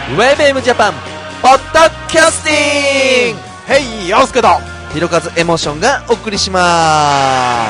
ウェブエムジャパンポッドキャスティング、 ヘイヤオスケとひろかずエモーションがお送りします。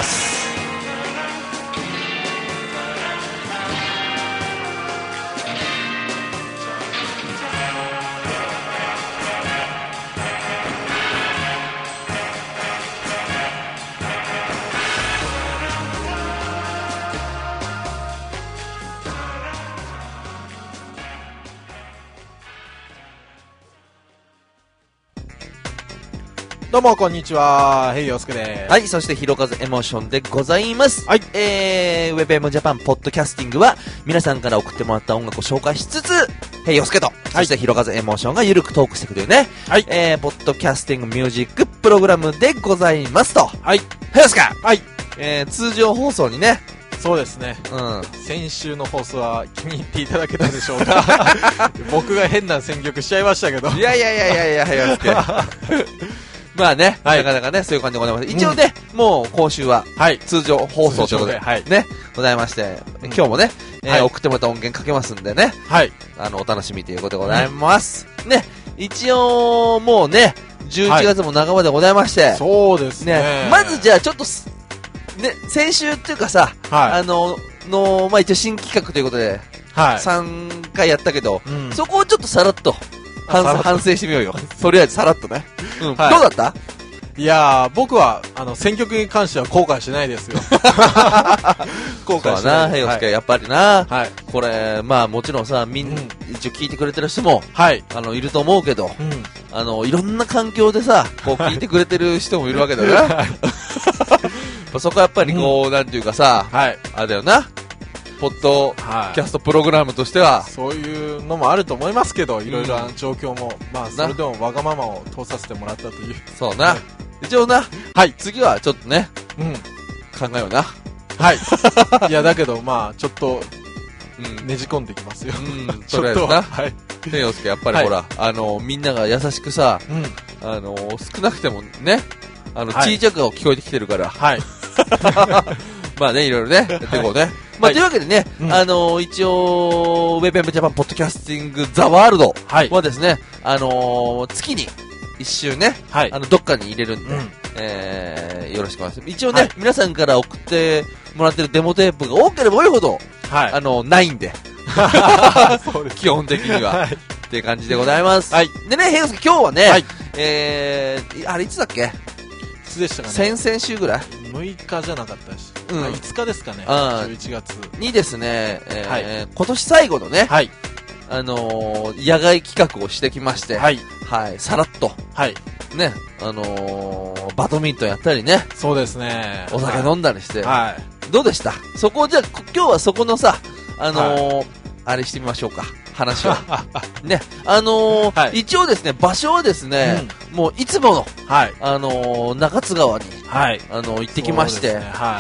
どうもこんにちは、ヘイヨウスケです。 はい、そしてひろかずエモーションでございます。 はい、 ウェブエムジャパンポッドキャスティングは皆さんから送ってもらった音楽を紹介しつつ、ヘイヨウスケと、そしてひろかずエモーションがゆるくトークしていくというね、 はい、 ポッドキャスティングミュージックプログラムでございますと。 はい、 ヘイヨウスケ、 はい、 通常放送にね、 そうですね、 うん、 先週の放送は気に入っていただけたでしょうか。僕が変な選曲しちゃいましたけど。 いや、ヘイヨウスケ。まあね、 はい、 なかなかね、そういう感じでございます。一応ね、もう今週は、通常放送ということで、 はい、 ね、ございまして、今日もね、送ってもらった音源かけますんでね、 はい、 お楽しみということでございます。ね、一応、もうね、11月も半ばでございまして、 そうですね。 まずじゃあちょっと、ね、先週っていうかさ、まあ一応新企画ということで、3回やったけど、そこをちょっとさらっと、反省してみようよ。とりあえずさらっとね。どうだった？ いやー、僕は選曲に関しては後悔しないですよ。 後悔しない。ヘイヨウスケ、やっぱりな、これまあもちろんさ、一応聞いてくれてる人も、いると思うけど、いろんな環境でさ、こう聞いてくれてる人もいるわけだよな。そこはやっぱりこう、なんていうかさ、あれだよな。ポッドキャストプログラムとしては、 そういうのもあると思いますけど、いろいろな状況も、まあそれでもわがままを通させてもらったという。 そうな。一応な、次はちょっとね、考えような。 いやだけどまあちょっとねじ込んできますよ。 とりあえずな。ヘイヨウスケ、やっぱりほら、みんなが優しくさ、少なくてもね、小さく聞こえてきてるから。まあね、いろいろね、やっていこうね。まあ、というわけでね、一応、ウェブエムジャパンポッドキャスティングザワールドはですね、月に一週ね、どっかに入れるんで、よろしくお願いします。一応ね、皆さんから送ってもらってるデモテープが多ければ多いほど、ないんで。基本的には。っていう感じでございます。でね、ヘイヨウスケ、今日はね、あれいつだっけ？ いつでしたかね。 先々週ぐらい 6日じゃなかったし、5日ですかね、11月にですね、今年最後のね、野外企画をしてきまして、さらっと、ね、バドミントンやったりね、 そうですね、 お酒飲んだりして、どうでした？そこじゃあ今日はそこのさ、あれしてみましょうか。話を。ね。一応ですね、場所はですね、もういつもの、中津川に、行ってきまして、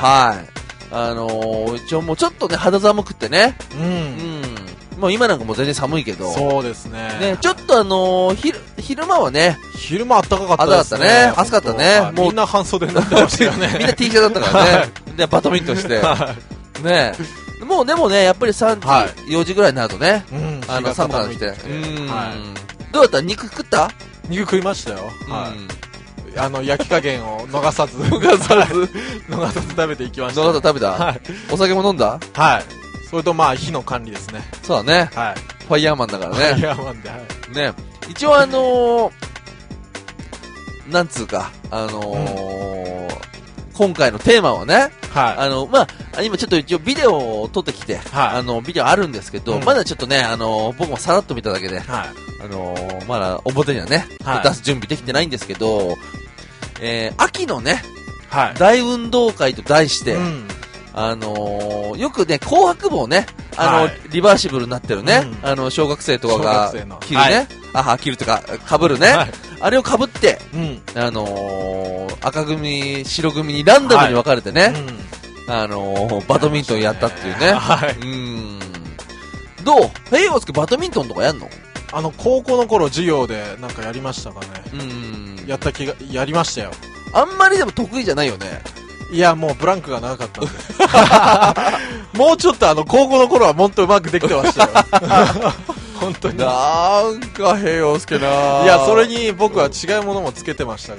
一応もうちょっとね、肌寒くってね、もう今なんかもう全然寒いけど、 そうですね。 ね、ちょっと昼間はね、 昼間暖かかったですね。 暑かったね。 もうみんな半袖になってましたよね。 みんな T シャツだったからね。で、バドミントンして、ね。もうでもね、やっぱり3時、4時ぐらいになるとね、寒くなってきて。どうだった？肉食った？ 肉食いましたよ。焼き加減を逃さず食べていきました。 逃さず食べた？お酒も飲んだ？ それとまあ火の管理ですね。 そうだね。ファイヤーマンだからね。 ファイヤーマンで、 ね。一応なんつうか、今回のテーマはね、まあ、今ちょっと一応ビデオを撮ってきて、ビデオあるんですけど、まだちょっとね、僕もさらっと見ただけで、まだ表にはね、出す準備できてないんですけど、秋のね、大運動会と題して、よくね、紅白帽ね、リバーシブルになってるね、小学生とかが着るね、着るとか、被るね、あれを被って、赤組、白組にランダムに分かれてね、バドミントンやったっていうね。どう？ヘイヨウスケ、バドミントンとかやんの？ 高校の頃授業でなんかやりましたかね。やりましたよ。 あんまりでも得意じゃないよね。 いや、もうブランクが長かったんで。もうちょっと高校の頃はもっとうまくできてましたよ。 本当に。 なんか、平洋介な。 いや、それに僕は違うものもつけてましたから。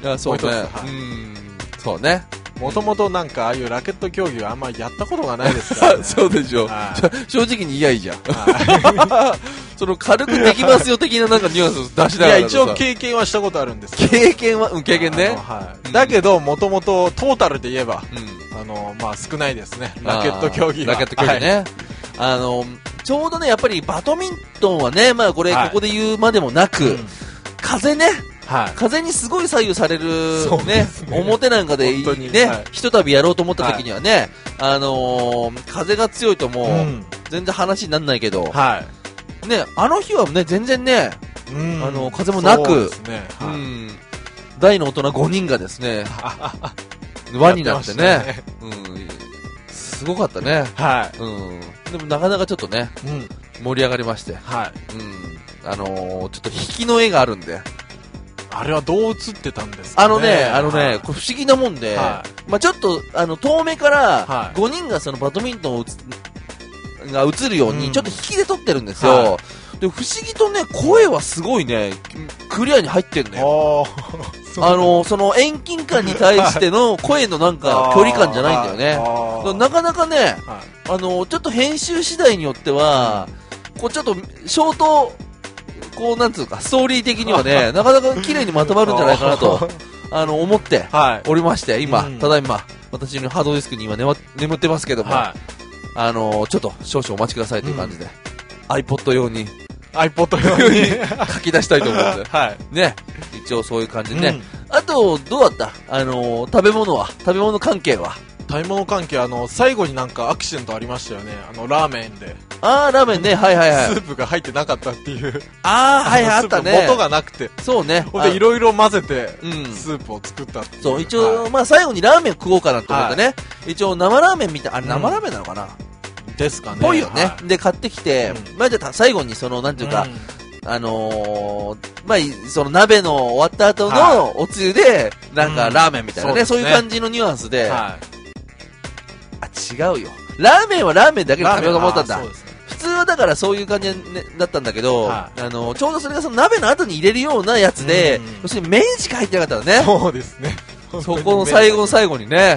いや、そうね。そうね。 もともとなんかああいうラケット競技はあんまりやったことがないですからね。 そうでしょ。正直に言やいいじゃん。その軽くできますよ的ななんかニュアンスを出しながら。 いや、一応経験はしたことあるんですけど。 経験ね。 だけど、もともとトータルで言えば、まあ少ないですね。ラケット競技は。 ラケット競技ね。ちょうどね、やっぱりバドミントンはね、まあこれ、ここで言うまでもなく、風ね。風にすごい左右されるね、表なんかでね、ひとたびやろうと思った時にはね、風が強いともう、全然話にならないけど、ね、あの日はね、全然ね、風もなく、大の大人5人がですね、輪になってね、すごかったね。でもなかなかちょっとね、盛り上がりまして、ちょっと引きの絵があるんで、 あれはどう映ってたんですかね。 これ不思議なもんで、まあちょっと、遠目から、5人がそのバドミントンが映るように、ちょっと引きで撮ってるんですよ。で、不思議とね、声はすごいね、クリアに入ってんのよ。その遠近感に対しての声のなんか、距離感じゃないんだよね。なかなかね、ちょっと編集次第によっては、こうちょっと、ショート、こうなんつうかストーリー的にはねなかなか綺麗にまとまるんじゃないかなと思っておりまして、今ただいま私のハードディスクに今眠ってますけども、ちょっと少々お待ちくださいという感じで、iPod 用に書き出したいと思うんで、ね、一応そういう感じでね、あとどうだった食べ物関係は最後になんかアクシデントありましたよね。ラーメンで。 ラーメンね、はいはいはい。 スープが入ってなかったっていう。 あったね。 元がなくて。 そうね。 ほんで、いろいろ混ぜて、スープを作ったっていう。 そう、一応、まあ最後にラーメン食おうかなと思ってね。一応、生ラーメンみたい、生ラーメンなのかなですかね。 ぽいよね。で、買ってきて、まあじゃあ最後になんていうか、まあ、その鍋の終わった後のおつゆで、なんかラーメンみたいなね、そういう感じのニュアンスで、違うよ。ラーメンはラーメンだけで食べようと思ったんだ。普通はだからそういう感じだったんだけど、ちょうどそれがその鍋の後に入れるようなやつで、要するに麺しか入ってなかったのね。 そうですね。 そこの最後の最後にね、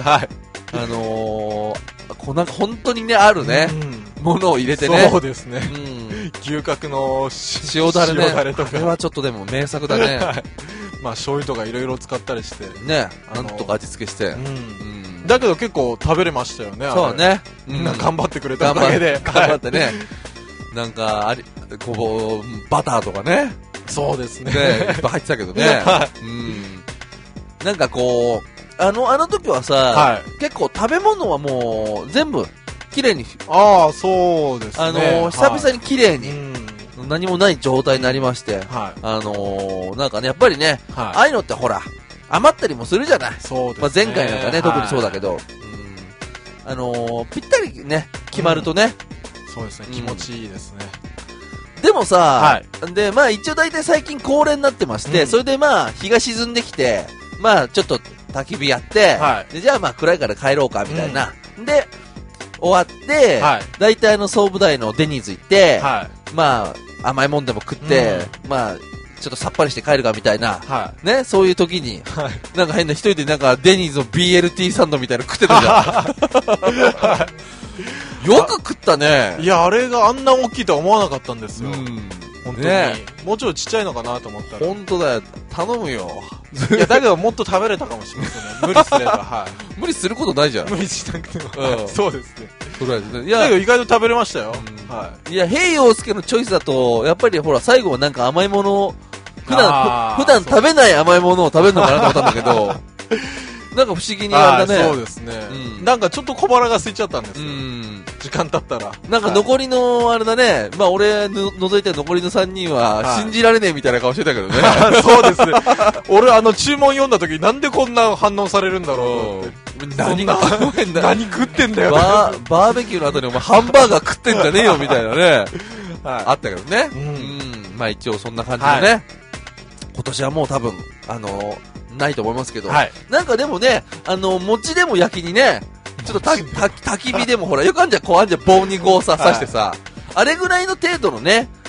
なんか本当にね、あるね、ものを入れてね。 そうですね。牛角の塩だれね。 とか。 これはちょっとでも名作だね。 まあ醤油とかいろいろ使ったりして。 ね、なんとか味付けして。 だけど結構食べれましたよね。 そうね。 みんな頑張ってくれたおかげで。 頑張ってね。なんか、バターとかね。 そうですね。 いっぱい入ってたけどね。なんかこう、あの時はさ、結構食べ物はもう全部綺麗に。 そうですね。 久々に綺麗に。何もない状態になりまして。なんかね、やっぱりね、ああいうのってほら、余ったりもするじゃない。 そうですね。 まあ前回なんかね、特にそうだけど、ぴったりね、決まるとね。 そうですね、気持ちいいですね。 でもさ、で、まあ一応大体最近恒例になってまして、それでまあ日が沈んできて、まあちょっと焚き火やって、でじゃあまあ暗いから帰ろうか、みたいな。で、終わって、大体総武大のデニーズ行って、まあ甘いもんでも食って、まあ、ちょっとさっぱりして帰るかみたいな、ね、そういう時に、なんか変な一人でなんかデニーズの BLT サンドみたいなの食ってたじゃん。よく食ったね。 いや、あれがあんな大きいとは思わなかったんですよ。本当に。もうちょっとちっちゃいのかなと思ったら。 本当だよ。頼むよ。 いや、だけどもっと食べれたかもしれないですね。無理すれば。 無理することないじゃん。 無理しなくても。そうですね。 とりあえずね。 いや、だけど意外と食べれましたよ。 いや、平洋介のチョイスだと、やっぱりほら、最後はなんか甘いものを、普段食べない甘いものを食べるのかなと思ったんだけど、なんか不思議にあれだね。 そうですね。なんかちょっと小腹が空いちゃったんですよ。時間経ったら。 なんか残りの、あれだね、まあ俺除いて残りの3人は信じられねえみたいな顔してたけどね。 そうですね。俺注文読んだ時なんでこんな反応されるんだろうって。 何が食えんだよ。 何食ってんだよ。 バーベキューの後にお前ハンバーガー食ってんじゃねえよみたいなね。あったけどね。まあ一応そんな感じでね。今年はもう多分、ないと思いますけど、なんかでもね、餅でも焼きにね、ちょっと焚き火でもほら、よくあんじゃん、棒にこう刺してさ、あれぐらいの程度のね、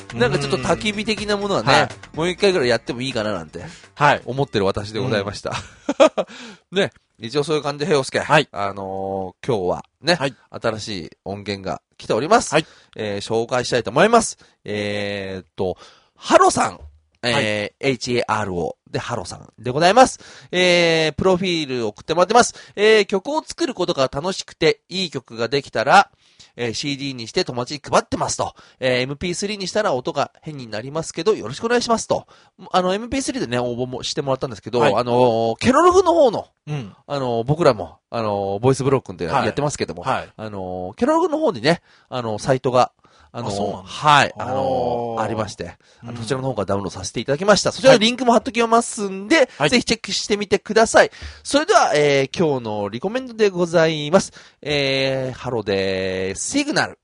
なんかちょっと焚き火的なものはね、はい、もう一回ぐらいやってもいいかななんて、はい、思ってる私でございました。ね、一応そういう感じで、平洋介、はい、今日はね、はい、新しい音源が来ております。はい、紹介したいと思います。ハロさん。HARO でハロさんでございます。プロフィールを送ってもらってます。曲を作ることが楽しくていい曲ができたら、CD にして友達に配ってますと。MP3 にしたら音が変になりますけど、よろしくお願いしますと。MP3 でね、応募もしてもらったんですけど、はい、ケロログの方の、うん、僕らも、ボイスブロックでやってますけども、はい、ケロログの方にね、サイトが、はい、ありまして、そちらの方からダウンロードさせていただきました。そちらのリンクも貼っときますんで、はい、ぜひチェックしてみてください。それでは、今日のリコメンドでございます。ハロでシグナル。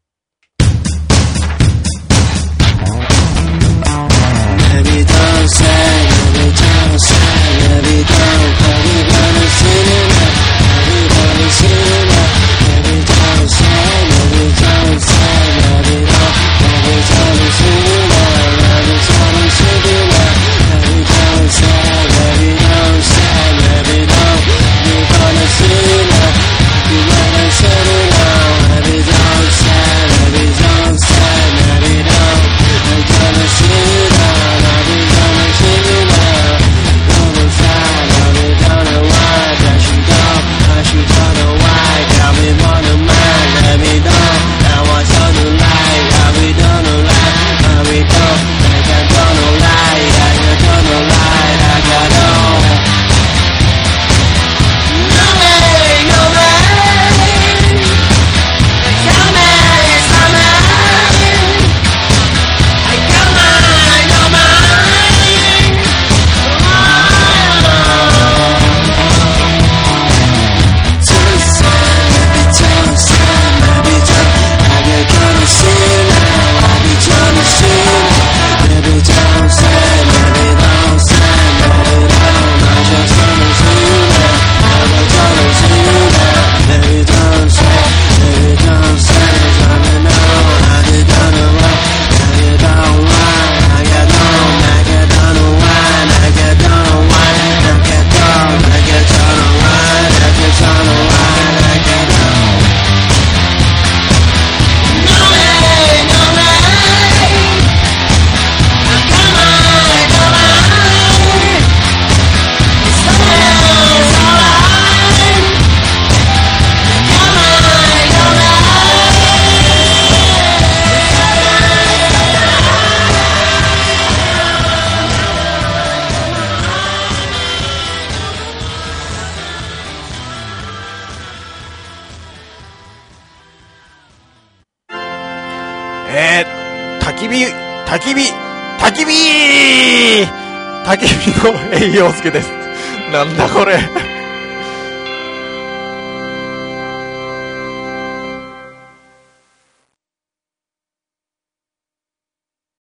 焚き火の栄養助です。なんだこれ。